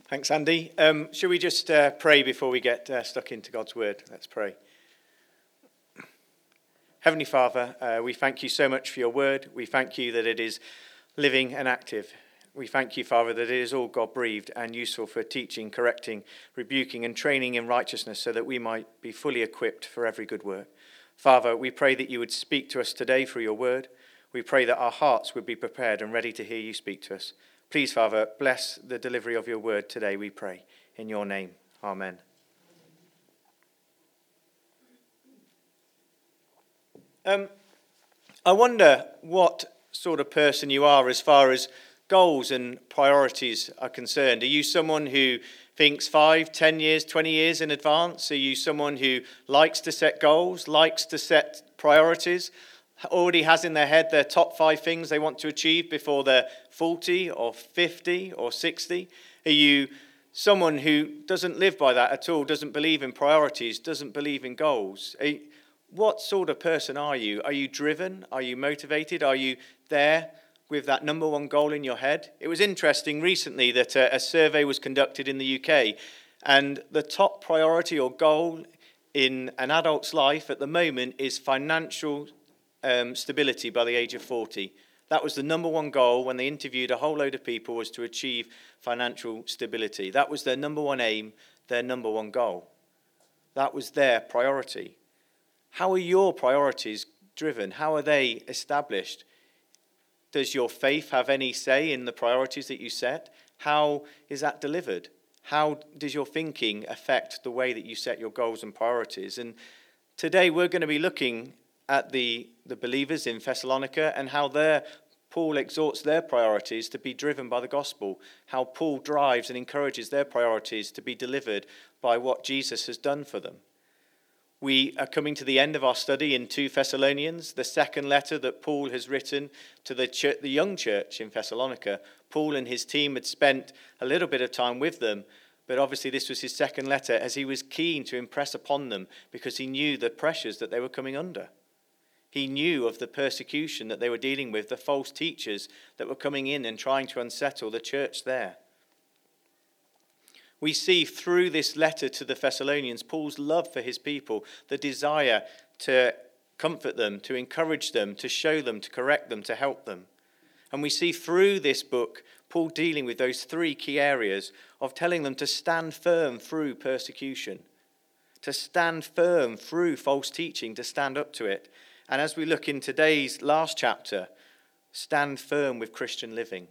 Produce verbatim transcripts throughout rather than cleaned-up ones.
Thanks, Andy. Um, shall we just uh, pray before we get uh, stuck into God's word? Let's pray. Heavenly Father, uh, we thank you so much for your word. We thank you that it is living and active. We thank you, Father, that it is all God-breathed and useful for teaching, correcting, rebuking and training in righteousness so that we might be fully equipped for every good work. Father, we pray that you would speak to us today through your word. We pray that our hearts would be prepared and ready to hear you speak to us. Please, Father, bless the delivery of your word today, we pray. In your name, amen. Um, I wonder what sort of person you are as far as goals and priorities are concerned. Are you someone who thinks five, ten years, twenty years in advance? Are you someone who likes to set goals, likes to set priorities, already has in their head their top five things they want to achieve before they're forty or fifty or sixty? Are you someone who doesn't live by that at all, doesn't believe in priorities, doesn't believe in goals? Are you, what sort of person are you? Are you driven? Are you motivated? Are you there with that number one goal in your head? It was interesting recently that a, a survey was conducted in the U K, and the top priority or goal in an adult's life at the moment is financial Um, stability by the age of forty. That was the number one goal when they interviewed a whole load of people, was to achieve financial stability. That was their number one aim, their number one goal. That was their priority. How are your priorities driven? How are they established? Does your faith have any say in the priorities that you set? How is that delivered? How does your thinking affect the way that you set your goals and priorities? And today we're going to be looking at the, the believers in Thessalonica and how their, Paul exhorts their priorities to be driven by the gospel, how Paul drives and encourages their priorities to be delivered by what Jesus has done for them. We are coming to the end of our study in Second Thessalonians, the second letter that Paul has written to the, church, the young church in Thessalonica. Paul and his team had spent a little bit of time with them, but obviously this was his second letter, as he was keen to impress upon them because he knew the pressures that they were coming under. He knew of the persecution that they were dealing with, the false teachers that were coming in and trying to unsettle the church there. We see through this letter to the Thessalonians Paul's love for his people, the desire to comfort them, to encourage them, to show them, to correct them, to help them. And we see through this book Paul dealing with those three key areas of telling them to stand firm through persecution, to stand firm through false teaching, to stand up to it. And as we look in today's last chapter, stand firm with Christian living.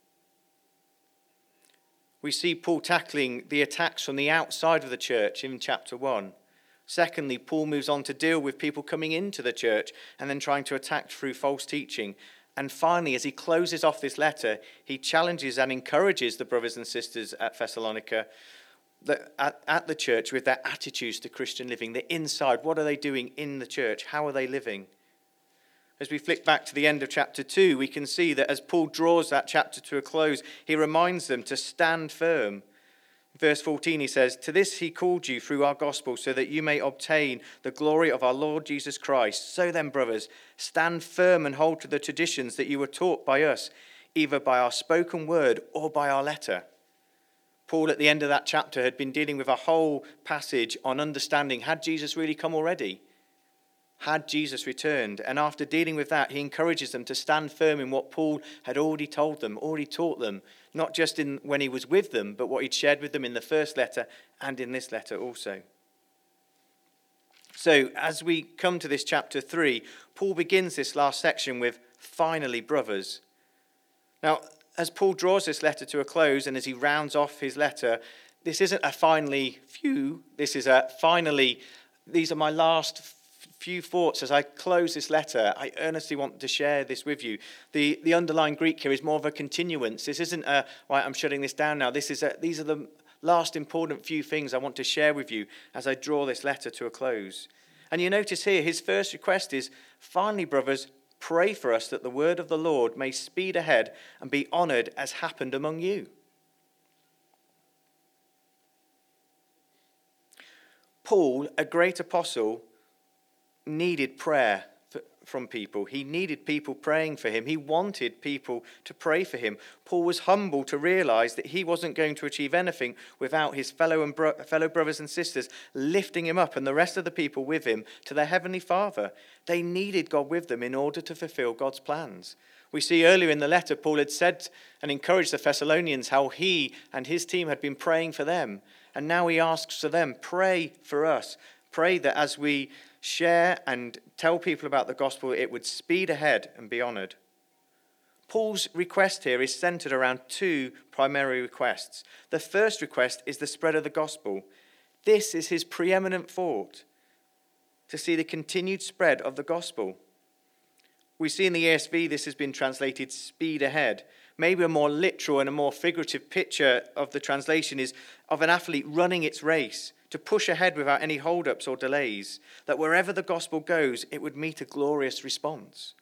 We see Paul tackling the attacks from the outside of the church in chapter one. Secondly, Paul moves on to deal with people coming into the church and then trying to attack through false teaching. And finally, as he closes off this letter, he challenges and encourages the brothers and sisters at Thessalonica, At, at the church, with their attitudes to Christian living, the inside. What are they doing in the church? How are they living? As we flick back to the end of chapter two, we can see that as Paul draws that chapter to a close, he reminds them to stand firm. In verse fourteen, he says, "To this he called you through our gospel, so that you may obtain the glory of our Lord Jesus Christ. So then, brothers, stand firm and hold to the traditions that you were taught by us, either by our spoken word or by our letter." Paul, at the end of that chapter, had been dealing with a whole passage on understanding, had Jesus really come already? Had Jesus returned? And after dealing with that, he encourages them to stand firm in what Paul had already told them, already taught them, not just in when he was with them, but what he'd shared with them in the first letter and in this letter also. So, as we come to this chapter three, Paul begins this last section with, "Finally, brothers." Now, as Paul draws this letter to a close and as he rounds off his letter, this isn't a finally few, this is a finally, these are my last few thoughts as I close this letter. I earnestly want to share this with you. The the underlying Greek here is more of a continuance. This isn't a, right, I'm shutting this down now. This is a, these are the last important few things I want to share with you as I draw this letter to a close. And you notice here, his first request is, "Finally, brothers, pray for us that the word of the Lord may speed ahead and be honored as happened among you." Paul, a great apostle, needed prayer for, from people. He needed people praying for him. He wanted people to pray for him. Paul was humble to realize that he wasn't going to achieve anything without his fellow and bro- fellow brothers and sisters lifting him up and the rest of the people with him to their heavenly Father. They needed God with them in order to fulfill God's plans. We see earlier in the letter, Paul had said and encouraged the Thessalonians how he and his team had been praying for them. And now he asks for them, pray for us. Pray that as we share and tell people about the gospel, it would speed ahead and be honoured. Paul's request here is centred around two primary requests. The first request is the spread of the gospel. This is his preeminent thought, to see the continued spread of the gospel. We see in the E S V this has been translated speed ahead. Maybe a more literal and a more figurative picture of the translation is of an athlete running its race, to push ahead without any hold-ups or delays, that wherever the gospel goes, it would meet a glorious response.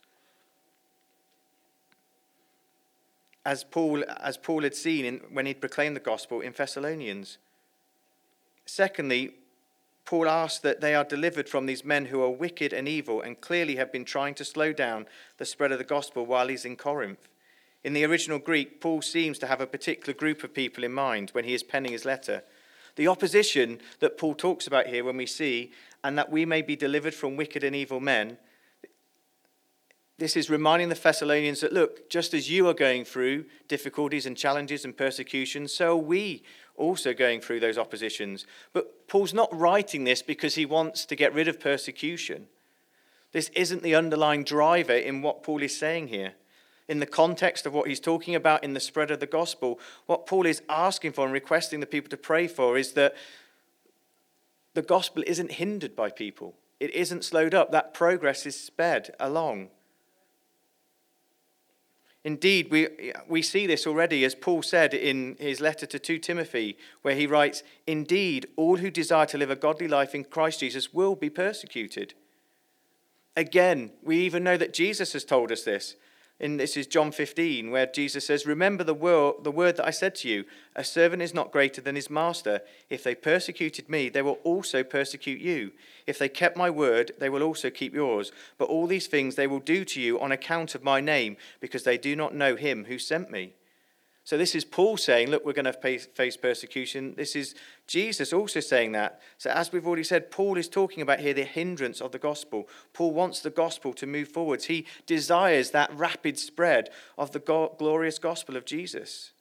As Paul, as Paul had seen in, when he'd proclaimed the gospel in Thessalonians. Secondly, Paul asks that they are delivered from these men who are wicked and evil and clearly have been trying to slow down the spread of the gospel while he's in Corinth. In the original Greek, Paul seems to have a particular group of people in mind when he is penning his letter. The opposition that Paul talks about here when we see, and that we may be delivered from wicked and evil men, this is reminding the Thessalonians that, look, just as you are going through difficulties and challenges and persecution, so are we also going through those oppositions. But Paul's not writing this because he wants to get rid of persecution. This isn't the underlying driver in what Paul is saying here. In the context of what he's talking about in the spread of the gospel, what Paul is asking for and requesting the people to pray for is that the gospel isn't hindered by people. It isn't slowed up. That progress is sped along. Indeed, we we see this already, as Paul said in his letter to Second Timothy, where he writes, "Indeed, all who desire to live a godly life in Christ Jesus will be persecuted." Again, we even know that Jesus has told us this. In this is John fifteen, where Jesus says, "Remember the word, the word that I said to you, a servant is not greater than his master. If they persecuted me, they will also persecute you. If they kept my word, they will also keep yours. But all these things they will do to you on account of my name, because they do not know him who sent me." So this is Paul saying, look, we're going to face persecution. This is Jesus also saying that. So as we've already said, Paul is talking about here the hindrance of the gospel. Paul wants the gospel to move forwards. He desires that rapid spread of the glorious gospel of Jesus.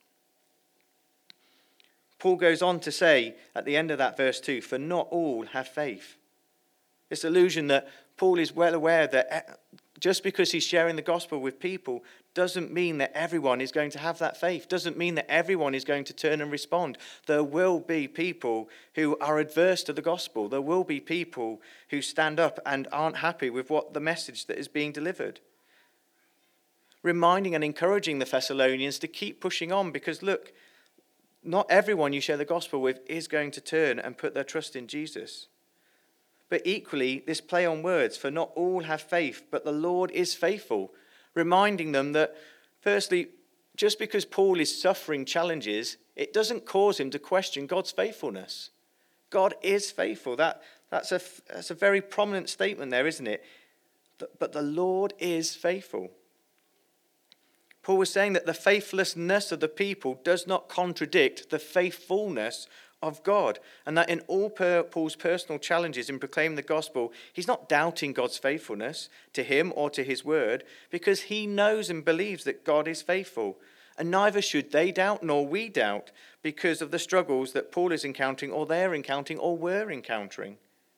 Paul goes on to say at the end of that verse two, "For not all have faith." This illusion that Paul is well aware that just because he's sharing the gospel with people doesn't mean that everyone is going to have that faith, doesn't mean that everyone is going to turn and respond. There will be people who are adverse to the gospel. There will be people who stand up and aren't happy with what the message that is being delivered. Reminding and encouraging the Thessalonians to keep pushing on, because look, not everyone you share the gospel with is going to turn and put their trust in Jesus. But equally, this play on words, "for not all have faith, but the Lord is faithful," reminding them that, firstly, just because Paul is suffering challenges, it doesn't cause him to question God's faithfulness. God is faithful. That, that's, a, that's a very prominent statement there, isn't it? But the Lord is faithful. Paul was saying that the faithlessness of the people does not contradict the faithfulness of God, and that in all Paul's personal challenges in proclaiming the gospel, he's not doubting God's faithfulness to him or to his word, because he knows and believes that God is faithful. And neither should they doubt nor we doubt because of the struggles that Paul is encountering or they're encountering or were encountering.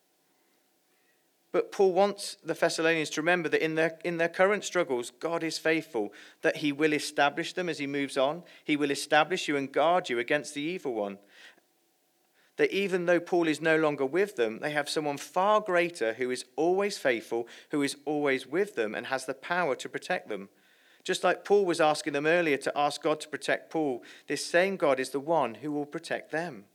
But Paul wants the Thessalonians to remember that in their, in their current struggles, God is faithful, that he will establish them as he moves on. He will establish you and guard you against the evil one. That even though Paul is no longer with them, they have someone far greater who is always faithful, who is always with them and has the power to protect them. Just like Paul was asking them earlier to ask God to protect Paul, this same God is the one who will protect them.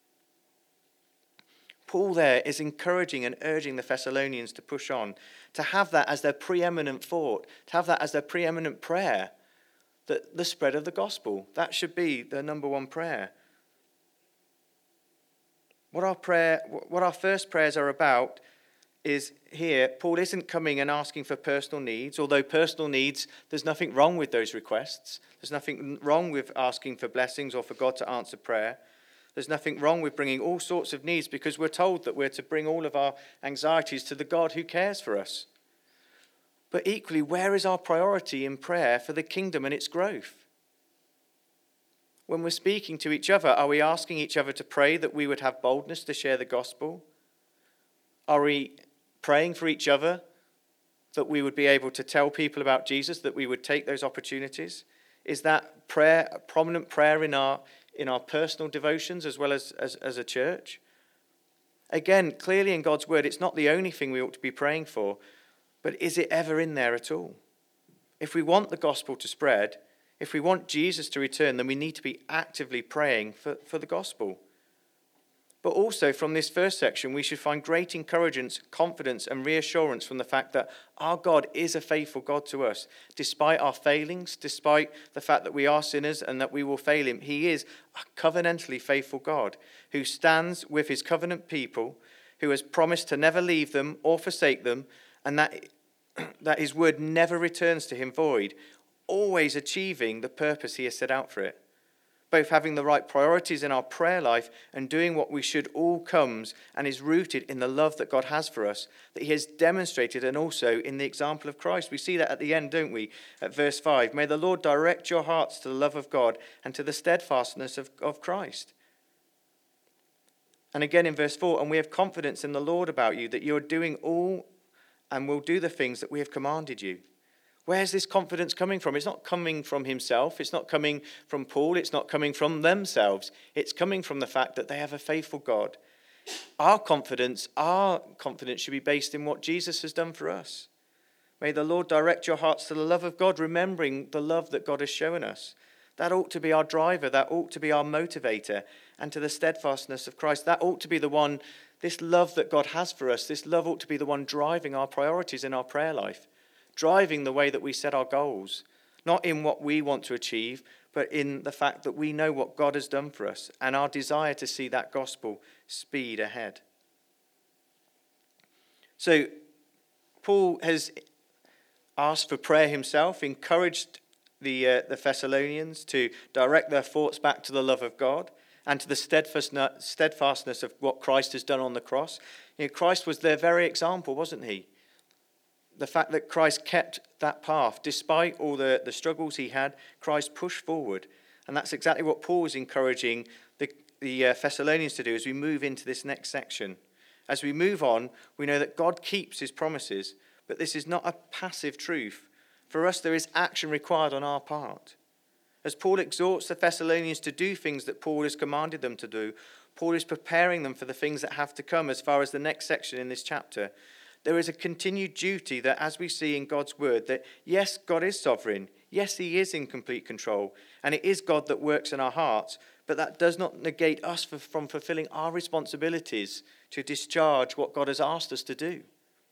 Paul there is encouraging and urging the Thessalonians to push on, to have that as their preeminent thought, to have that as their preeminent prayer, that the spread of the gospel, that should be their number one prayer. What our prayer, what our first prayers are about is here, Paul isn't coming and asking for personal needs, although personal needs, there's nothing wrong with those requests. There's nothing wrong with asking for blessings or for God to answer prayer. There's nothing wrong with bringing all sorts of needs, because we're told that we're to bring all of our anxieties to the God who cares for us. But equally, where is our priority in prayer for the kingdom and its growth? When we're speaking to each other, are we asking each other to pray that we would have boldness to share the gospel? Are we praying for each other that we would be able to tell people about Jesus, that we would take those opportunities? Is that prayer a prominent prayer in our in our personal devotions as well as, as, as a church? Again, clearly in God's word, it's not the only thing we ought to be praying for, but is it ever in there at all? If we want the gospel to spread, if we want Jesus to return, then we need to be actively praying for, for the gospel. But also from this first section, we should find great encouragement, confidence and reassurance from the fact that our God is a faithful God to us. Despite our failings, despite the fact that we are sinners and that we will fail him, he is a covenantally faithful God who stands with his covenant people, who has promised to never leave them or forsake them, and that, that his word never returns to him void, always achieving the purpose he has set out for it. Both having the right priorities in our prayer life and doing what we should all comes and is rooted in the love that God has for us, that he has demonstrated, and also in the example of Christ. We see that at the end, don't we? At verse five, may the Lord direct your hearts to the love of God and to the steadfastness of, of Christ. And again in verse four, and we have confidence in the Lord about you, that you are doing all and will do the things that we have commanded you. Where's this confidence coming from? It's not coming from himself. It's not coming from Paul. It's not coming from themselves. It's coming from the fact that they have a faithful God. Our confidence, our confidence should be based in what Jesus has done for us. May the Lord direct your hearts to the love of God, remembering the love that God has shown us. That ought to be our driver. That ought to be our motivator. And to the steadfastness of Christ. That ought to be the one, this love that God has for us, this love ought to be the one driving our priorities in our prayer life. Driving the way that we set our goals, not in what we want to achieve, but in the fact that we know what God has done for us and our desire to see that gospel speed ahead. So Paul has asked for prayer himself, encouraged the, uh, the Thessalonians to direct their thoughts back to the love of God and to the steadfastness of what Christ has done on the cross. You know, Christ was their very example, wasn't he? The fact that Christ kept that path, despite all the, the struggles he had, Christ pushed forward. And that's exactly what Paul is encouraging the, the uh, Thessalonians to do as we move into this next section. As we move on, we know that God keeps his promises, but this is not a passive truth. For us, there is action required on our part. As Paul exhorts the Thessalonians to do things that Paul has commanded them to do, Paul is preparing them for the things that have to come as far as the next section in this chapter. There is a continued duty that, as we see in God's word, that yes, God is sovereign. Yes, he is in complete control. And it is God that works in our hearts. But that does not negate us from fulfilling our responsibilities to discharge what God has asked us to do.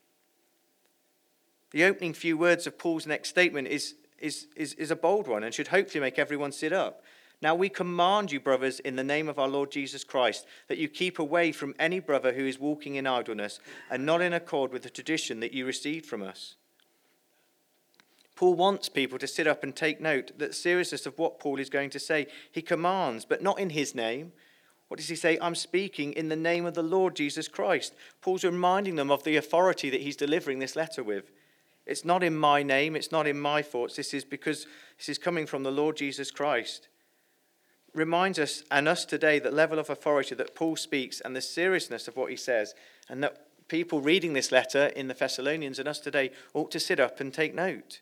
The opening few words of Paul's next statement is, is, is, is a bold one and should hopefully make everyone sit up. Now we command you, brothers, in the name of our Lord Jesus Christ, that you keep away from any brother who is walking in idleness and not in accord with the tradition that you received from us. Paul wants people to sit up and take note that the seriousness of what Paul is going to say. He commands, but not in his name. What does he say? I'm speaking in the name of the Lord Jesus Christ. Paul's reminding them of the authority that he's delivering this letter with. It's not in my name. It's not in my thoughts. This is because this is coming from the Lord Jesus Christ. Reminds us and us today that level of authority that Paul speaks and the seriousness of what he says, and that people reading this letter in the Thessalonians and us today ought to sit up and take note.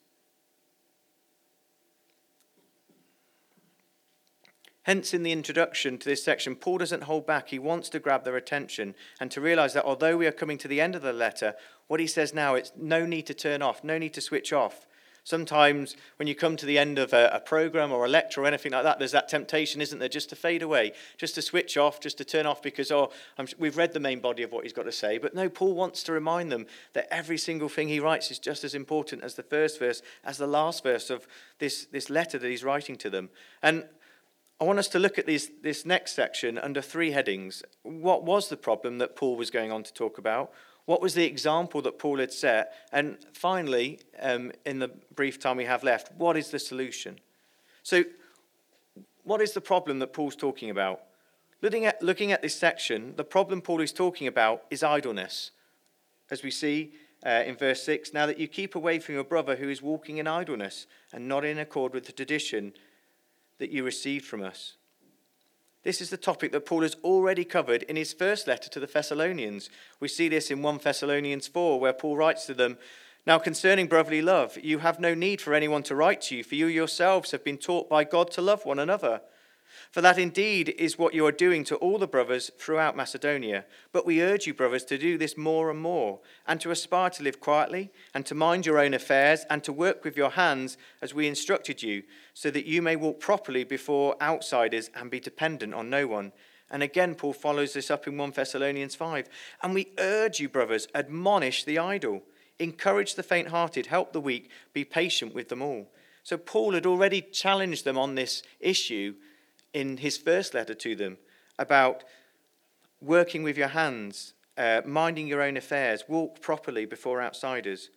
Hence, in the introduction to this section, Paul doesn't hold back. He wants to grab their attention and to realize that although we are coming to the end of the letter, what he says now, it's no need to turn off, no need to switch off. Sometimes when you come to the end of a, a program or a lecture or anything like that, there's that temptation, isn't there, just to fade away, just to switch off, just to turn off because, oh, I'm, we've read the main body of what he's got to say. But no, Paul wants to remind them that every single thing he writes is just as important as the first verse, as the last verse of this, this letter that he's writing to them. And I want us to look at these, this next section under three headings. What was the problem that Paul was going on to talk about? What was the example that Paul had set? And finally, um, in the brief time we have left, what is the solution? So, what is the problem that Paul's talking about? Looking at, looking at this section, the problem Paul is talking about is idleness. As we see uh, in verse six, now that you keep away from your brother who is walking in idleness and not in accord with the tradition that you received from us. This is the topic that Paul has already covered in his first letter to the Thessalonians. We see this in First Thessalonians four, where Paul writes to them, now concerning brotherly love, you have no need for anyone to write to you, for you yourselves have been taught by God to love one another. For that indeed is what you are doing to all the brothers throughout Macedonia. But we urge you, brothers, to do this more and more, and to aspire to live quietly, and to mind your own affairs, and to work with your hands as we instructed you, so that you may walk properly before outsiders and be dependent on no one. And again, Paul follows this up in First Thessalonians five. And we urge you, brothers, admonish the idle, encourage the faint-hearted, help the weak, be patient with them all. So Paul had already challenged them on this issue in his first letter to them about working with your hands, uh, minding your own affairs, walk properly before outsiders.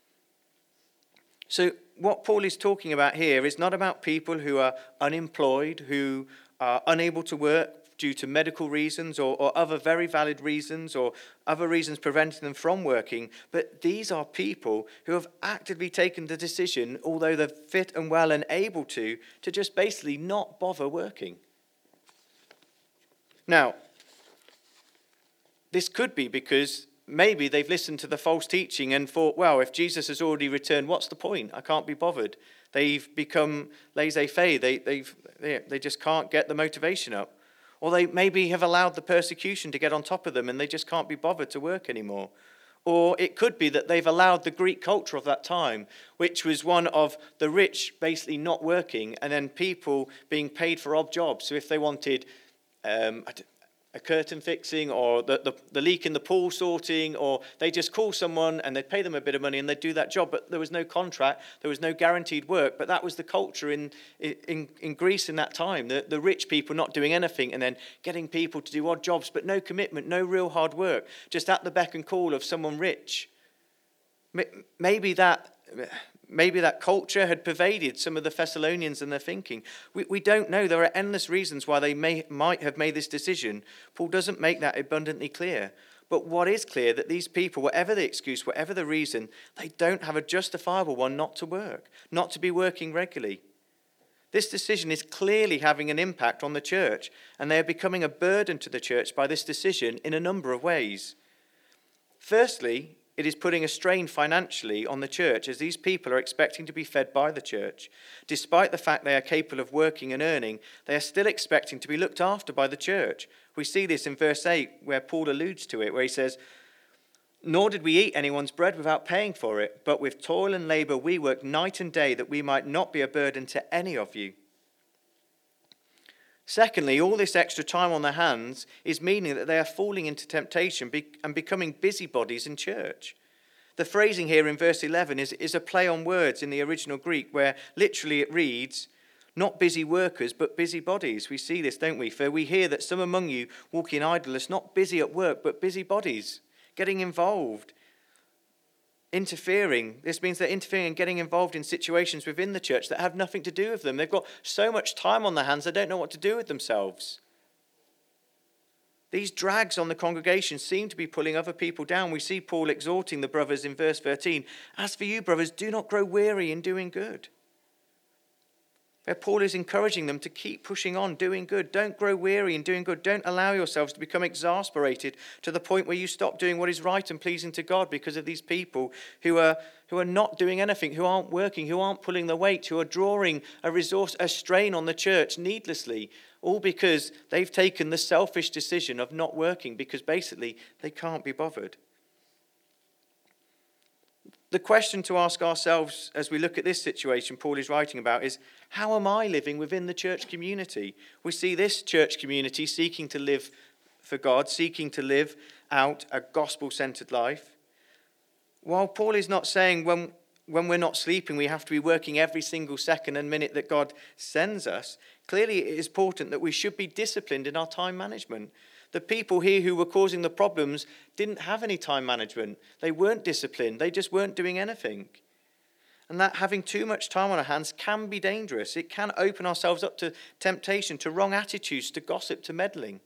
So what Paul is talking about here is not about people who are unemployed, who are unable to work due to medical reasons or, or other very valid reasons or other reasons preventing them from working, but these are people who have actively taken the decision, although they're fit and well and able to, to just basically not bother working. Now, this could be because maybe they've listened to the false teaching and thought, well, if Jesus has already returned, what's the point? I can't be bothered. They've become laissez-faire. They, they've, they, they just can't get the motivation up. Or they maybe have allowed the persecution to get on top of them and they just can't be bothered to work anymore. Or it could be that they've allowed the Greek culture of that time, which was one of the rich basically not working and then people being paid for odd jobs. So if they wanted um, a curtain fixing or the, the, the leak in the pool sorting, or they just call someone and they'd pay them a bit of money and they'd do that job, but there was no contract, there was no guaranteed work. But that was the culture in in, in Greece in that time, the, the rich people not doing anything and then getting people to do odd jobs, but no commitment, no real hard work, just at the beck and call of someone rich. Maybe that... Maybe that culture had pervaded some of the Thessalonians and their thinking. We, we don't know. There are endless reasons why they may, might have made this decision. Paul doesn't make that abundantly clear. But what is clear, that these people, whatever the excuse, whatever the reason, they don't have a justifiable one not to work, not to be working regularly. This decision is clearly having an impact on the church, and they are becoming a burden to the church by this decision in a number of ways. Firstly, it is putting a strain financially on the church, as these people are expecting to be fed by the church. Despite the fact they are capable of working and earning, they are still expecting to be looked after by the church. We see this in verse eight, where Paul alludes to it, where he says, nor did we eat anyone's bread without paying for it, but with toil and labor we worked night and day that we might not be a burden to any of you. Secondly, all this extra time on their hands is meaning that they are falling into temptation and becoming busybodies in church. The phrasing here in verse eleven is, is a play on words in the original Greek, where literally it reads, not busy workers, but busybodies. We see this, don't we? For we hear that some among you walk in idleness, not busy at work, but busybodies, getting involved, interfering. This means they're interfering and getting involved in situations within the church that have nothing to do with them. They've got so much time on their hands, they don't know what to do with themselves. These drags on the congregation seem to be pulling other people down. We see Paul exhorting the brothers in verse thirteen. As for you, brothers, do not grow weary in doing good. Where Paul is encouraging them to keep pushing on, doing good. Don't grow weary in doing good. Don't allow yourselves to become exasperated to the point where you stop doing what is right and pleasing to God because of these people who are who are not doing anything, who aren't working, who aren't pulling the weight, who are drawing a resource, a strain on the church needlessly, all because they've taken the selfish decision of not working because basically they can't be bothered. The question to ask ourselves as we look at this situation Paul is writing about is, how am I living within the church community? We see this church community seeking to live for God, seeking to live out a gospel-centered life. While Paul is not saying when, when we're not sleeping we have to be working every single second and minute that God sends us, clearly it is important that we should be disciplined in our time management. The people here who were causing the problems didn't have any time management. They weren't disciplined. They just weren't doing anything. And that having too much time on our hands can be dangerous. It can open ourselves up to temptation, to wrong attitudes, to gossip, to meddling.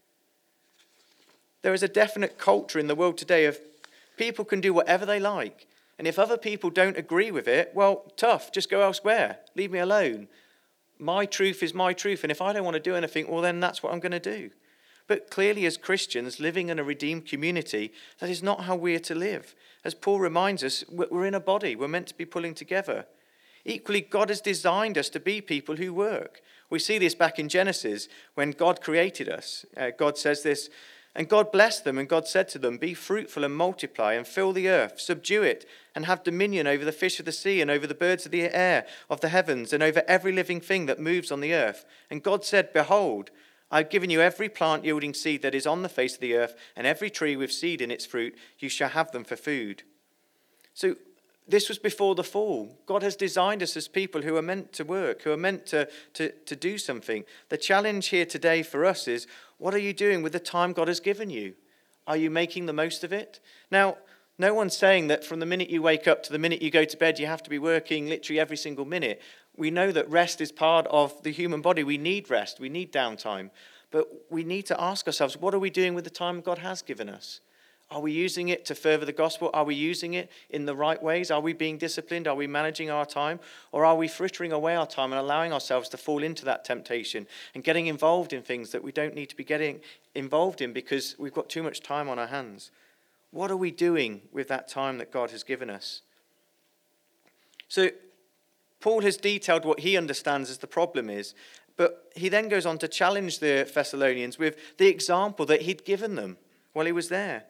There is a definite culture in the world today of people can do whatever they like. And if other people don't agree with it, well, tough, just go elsewhere. Leave me alone. My truth is my truth. And if I don't want to do anything, well, then that's what I'm going to do. But clearly, as Christians living in a redeemed community, that is not how we are to live. As Paul reminds us, we're in a body. We're meant to be pulling together. Equally, God has designed us to be people who work. We see this back in Genesis when God created us. Uh, God says this, and God blessed them, and God said to them, be fruitful and multiply and fill the earth, subdue it, and have dominion over the fish of the sea and over the birds of the air of the heavens and over every living thing that moves on the earth. And God said, behold, I have given you every plant yielding seed that is on the face of the earth, and every tree with seed in its fruit, you shall have them for food. So this was before the fall. God has designed us as people who are meant to work, who are meant to, to, to do something. The challenge here today for us is, what are you doing with the time God has given you? Are you making the most of it? Now, no one's saying that from the minute you wake up to the minute you go to bed, you have to be working literally every single minute. We know that rest is part of the human body. We need rest. We need downtime. But we need to ask ourselves, what are we doing with the time God has given us? Are we using it to further the gospel? Are we using it in the right ways? Are we being disciplined? Are we managing our time? Or are we frittering away our time and allowing ourselves to fall into that temptation and getting involved in things that we don't need to be getting involved in because we've got too much time on our hands? What are we doing with that time that God has given us? So Paul has detailed what he understands as the problem is, but he then goes on to challenge the Thessalonians with the example that he'd given them while he was there.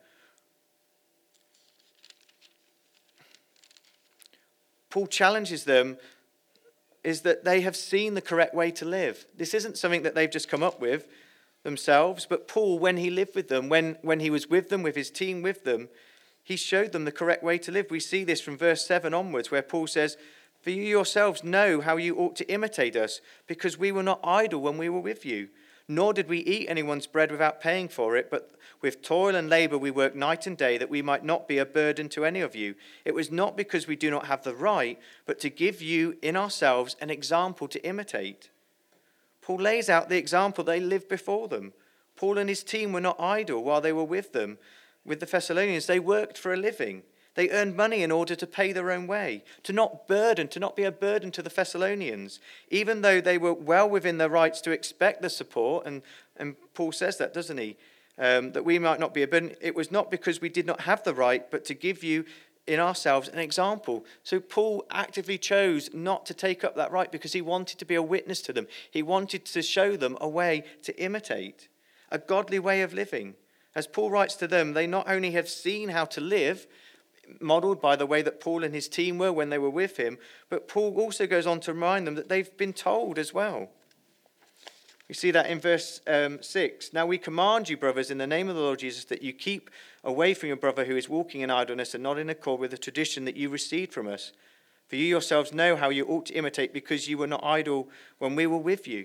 Paul challenges them is that they have seen the correct way to live. This isn't something that they've just come up with themselves, but Paul, when he lived with them, when, when he was with them, with his team with them, he showed them the correct way to live. We see this from verse seven onwards, where Paul says, for you yourselves know how you ought to imitate us, because we were not idle when we were with you, nor did we eat anyone's bread without paying for it, but with toil and labor we worked night and day, that we might not be a burden to any of you. It was not because we do not have the right, but to give you in ourselves an example to imitate. Paul lays out the example they lived before them. Paul and his team were not idle while they were with them, with the Thessalonians. They worked for a living. They earned money in order to pay their own way, to not burden, to not be a burden to the Thessalonians, even though they were well within their rights to expect the support. And, and Paul says that, doesn't he? Um, that we might not be a burden. It was not because we did not have the right, but to give you in ourselves an example. So Paul actively chose not to take up that right because he wanted to be a witness to them. He wanted to show them a way to imitate, a godly way of living. As Paul writes to them, they not only have seen how to live, modeled by the way that Paul and his team were when they were with him, but Paul also goes on to remind them that they've been told as well. We see that in verse um, six. Now we command you, brothers, in the name of the Lord Jesus, that you keep away from your brother who is walking in idleness and not in accord with the tradition that you received from us. For you yourselves know how you ought to imitate, because you were not idle when we were with you.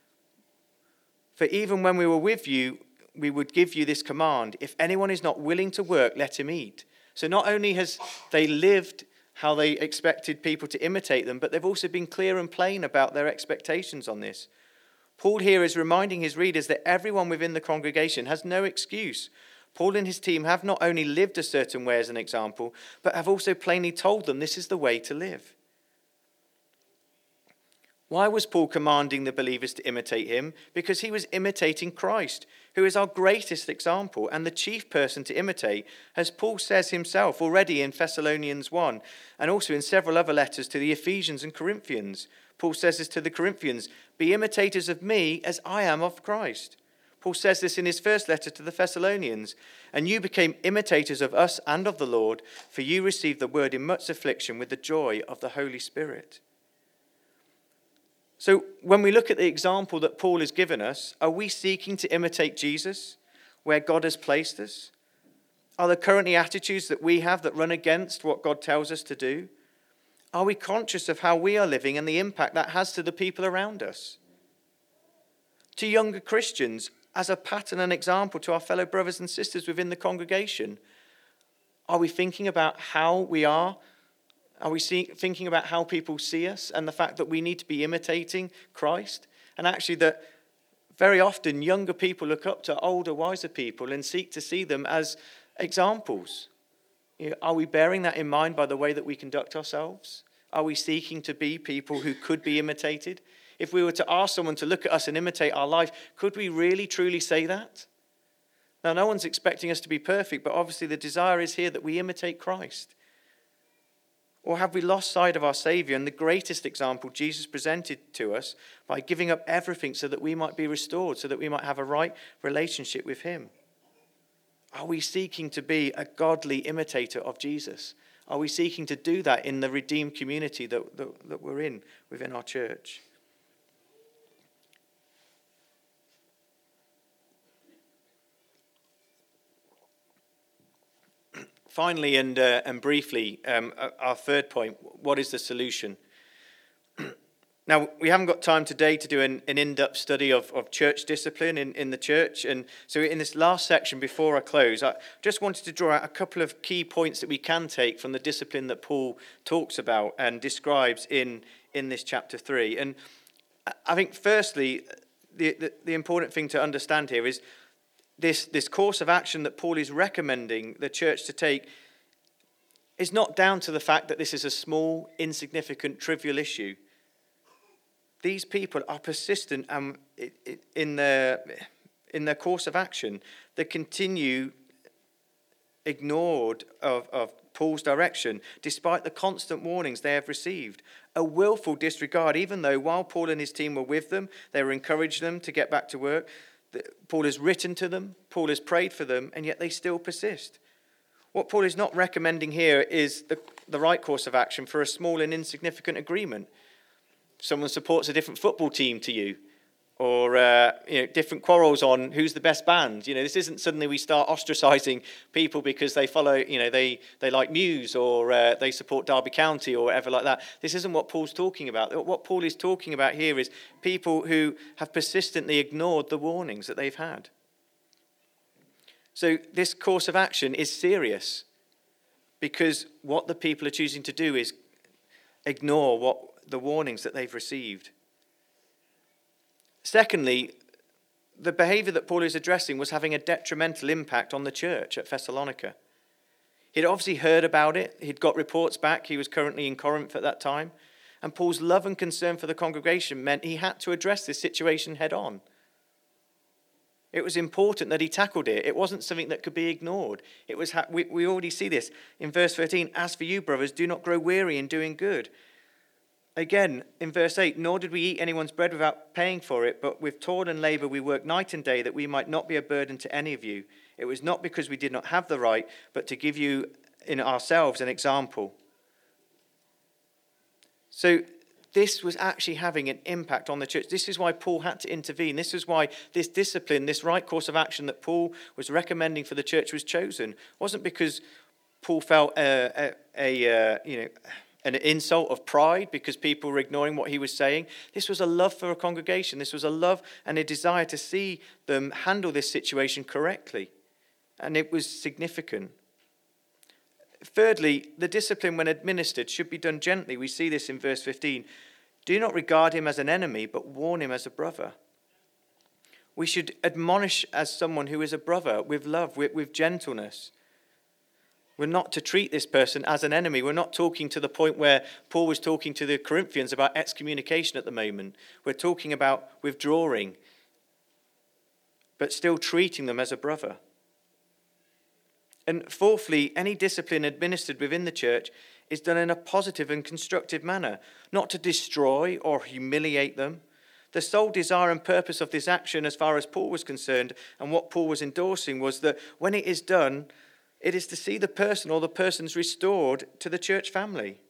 For even when we were with you, we would give you this command: if anyone is not willing to work, let him eat. So not only has they lived how they expected people to imitate them, but they've also been clear and plain about their expectations on this. Paul here is reminding his readers that everyone within the congregation has no excuse. Paul and his team have not only lived a certain way as an example, but have also plainly told them this is the way to live. Why was Paul commanding the believers to imitate him? Because he was imitating Christ, who is our greatest example and the chief person to imitate, as Paul says himself already in Thessalonians one, and also in several other letters to the Ephesians and Corinthians. Paul says this to the Corinthians: be imitators of me as I am of Christ. Paul says this in his first letter to the Thessalonians: and you became imitators of us and of the Lord, for you received the word in much affliction with the joy of the Holy Spirit. So when we look at the example that Paul has given us, are we seeking to imitate Jesus where God has placed us? Are there currently attitudes that we have that run against what God tells us to do? Are we conscious of how we are living and the impact that has to the people around us? To younger Christians, as a pattern and example to our fellow brothers and sisters within the congregation? Are we thinking about how we are? Are we see, thinking about how people see us and the fact that we need to be imitating Christ? And actually that very often younger people look up to older, wiser people and seek to see them as examples. You know, are we bearing that in mind by the way that we conduct ourselves? Are we seeking to be people who could be imitated? If we were to ask someone to look at us and imitate our life, could we really, truly say that? Now, no one's expecting us to be perfect, but obviously the desire is here that we imitate Christ. Or have we lost sight of our Saviour and the greatest example Jesus presented to us by giving up everything so that we might be restored, so that we might have a right relationship with him? Are we seeking to be a godly imitator of Jesus? Are we seeking to do that in the redeemed community that, that, that we're in within our church? Finally and uh, and briefly, um, our third point, what is the solution? Now, we haven't got time today to do an, an in-depth study of, of church discipline in, in the church. And so in this last section, before I close, I just wanted to draw out a couple of key points that we can take from the discipline that Paul talks about and describes in, in this chapter three. And I think, firstly, the, the, the important thing to understand here is This, this course of action that Paul is recommending the church to take is not down to the fact that this is a small, insignificant, trivial issue. These people are persistent um, in their, in their course of action. They continue ignored of, of Paul's direction, despite the constant warnings they have received. A willful disregard, even though while Paul and his team were with them, they were encouraging them to get back to work. Paul has written to them, Paul has prayed for them, and yet they still persist. What Paul is not recommending here is the, the right course of action for a small and insignificant agreement. Someone supports a different football team to you, or uh, you know, different quarrels on who's the best band. You know, this isn't suddenly we start ostracizing people because they follow, you know, they, they like Muse or uh, they support Derby County or whatever like that. This isn't what Paul's talking about. What Paul is talking about here is people who have persistently ignored the warnings that they've had. So this course of action is serious because what the people are choosing to do is ignore what the warnings that they've received. Secondly, the behavior that Paul is addressing was having a detrimental impact on the church at Thessalonica. He'd obviously heard about it. He'd got reports back. He was currently in Corinth at that time. And Paul's love and concern for the congregation meant he had to address this situation head on. It was important that he tackled it. It wasn't something that could be ignored. It was ha- we, we already see this in verse thirteen. As for you, brothers, do not grow weary in doing good. Again, in verse eight, nor did we eat anyone's bread without paying for it, but with toil and labor we worked night and day that we might not be a burden to any of you. It was not because we did not have the right, but to give you in ourselves an example. So this was actually having an impact on the church. This is why Paul had to intervene. This is why this discipline, this right course of action that Paul was recommending for the church was chosen. It wasn't because Paul felt a, a, a uh, you know, an insult of pride because people were ignoring what he was saying. This was a love for a congregation. This was a love and a desire to see them handle this situation correctly. And it was significant. Thirdly, the discipline when administered should be done gently. We see this in verse fifteen. Do not regard him as an enemy, but warn him as a brother. We should admonish as someone who is a brother with love, with, with gentleness. We're not to treat this person as an enemy. We're not talking to the point where Paul was talking to the Corinthians about excommunication at the moment. We're talking about withdrawing, but still treating them as a brother. And fourthly, any discipline administered within the church is done in a positive and constructive manner, not to destroy or humiliate them. The sole desire and purpose of this action, as far as Paul was concerned, and what Paul was endorsing, was that when it is done, it is to see the person or the persons restored to the church family.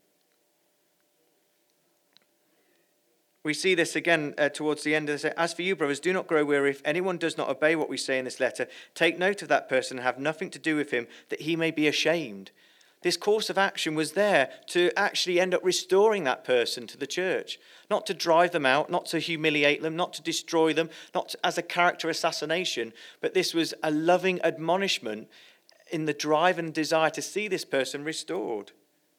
We see this again uh, towards the end of this. As for you, brothers, do not grow weary. If anyone does not obey what we say in this letter, take note of that person and have nothing to do with him, that he may be ashamed. This course of action was there to actually end up restoring that person to the church, not to drive them out, not to humiliate them, not to destroy them, not to, as a character assassination, but this was a loving admonishment in the drive and desire to see this person restored.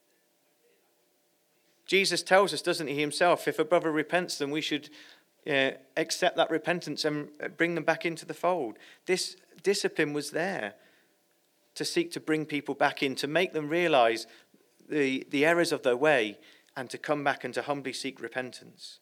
Jesus tells us, doesn't he, himself, if a brother repents, then we should uh, accept that repentance and bring them back into the fold. This discipline was there to seek to bring people back in, to make them realize the, the errors of their way and to come back and to humbly seek repentance.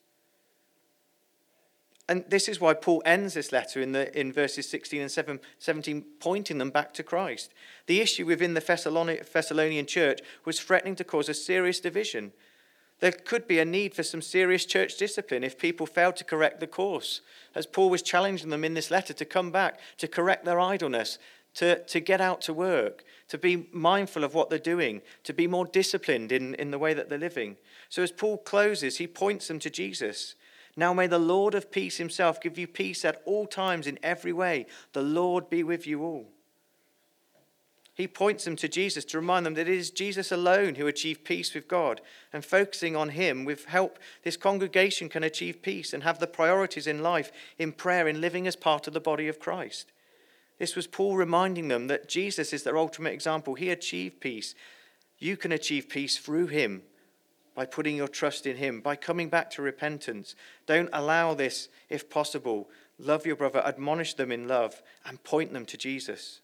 And this is why Paul ends this letter in the in verses sixteen and seventeen, pointing them back to Christ. The issue within the Thessalonian church was threatening to cause a serious division. There could be a need for some serious church discipline if people failed to correct the course, as Paul was challenging them in this letter to come back, to correct their idleness, to, to get out to work, to be mindful of what they're doing, to be more disciplined in, in the way that they're living. So as Paul closes, he points them to Jesus. Now may the Lord of peace himself give you peace at all times in every way. The Lord be with you all. He points them to Jesus to remind them that it is Jesus alone who achieved peace with God, and focusing on him with help, this congregation can achieve peace and have the priorities in life, in prayer, in living as part of the body of Christ. This was Paul reminding them that Jesus is their ultimate example. He achieved peace. You can achieve peace through him by putting your trust in him, by coming back to repentance. Don't allow this, if possible. Love your brother, admonish them in love, and point them to Jesus.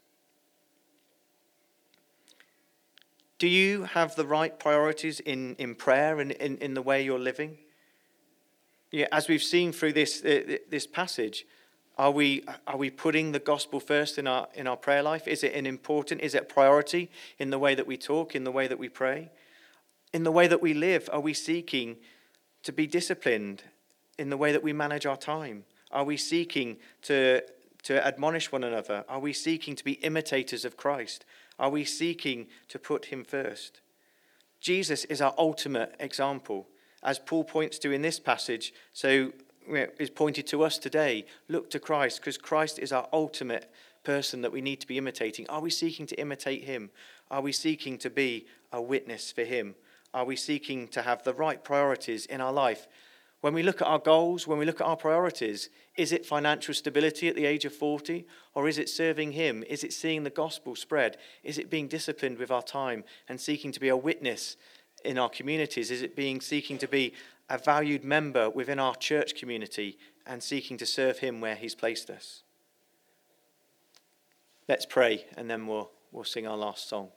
Do you have the right priorities in, in prayer and in, in the way you're living? Yeah, as we've seen through this uh, this passage, Are we are we putting the gospel first in our in our prayer life? Is it an important, is it a priority in the way that we talk, in the way that we pray? In the way that we live, are we seeking to be disciplined in the way that we manage our time? Are we seeking to, to admonish one another? Are we seeking to be imitators of Christ? Are we seeking to put him first? Jesus is our ultimate example, as Paul points to in this passage. So is pointed to us today. Look to Christ, because Christ is our ultimate person that we need to be imitating. Are we seeking to imitate him? Are we seeking to be a witness for him? Are we seeking to have the right priorities in our life? When we look at our goals, when we look at our priorities, is it financial stability at the age of forty? Or is it serving him? Is it seeing the gospel spread? Is it being disciplined with our time and seeking to be a witness in our communities? Is it being seeking to be a valued member within our church community and seeking to serve him where he's placed us? Let's pray, and then we'll we'll sing our last song.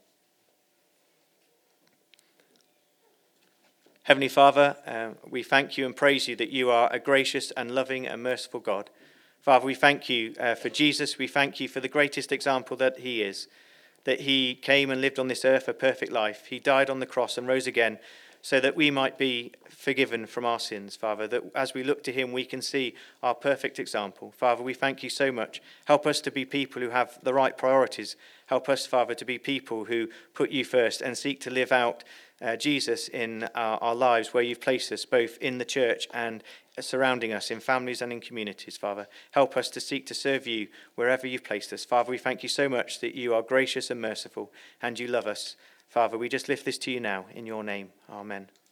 Heavenly Father, uh, we thank you and praise you that you are a gracious and loving and merciful God. Father, we thank you uh, for Jesus. We thank you for the greatest example that he is, that he came and lived on this earth a perfect life. He died on the cross and rose again, so that we might be forgiven from our sins, Father, that as we look to him, we can see our perfect example. Father, we thank you so much. Help us to be people who have the right priorities. Help us, Father, to be people who put you first and seek to live out uh, Jesus in our, our lives where you've placed us, both in the church and surrounding us, in families and in communities, Father. Help us to seek to serve you wherever you've placed us. Father, we thank you so much that you are gracious and merciful and you love us. Father, we just lift this to you now in your name. Amen.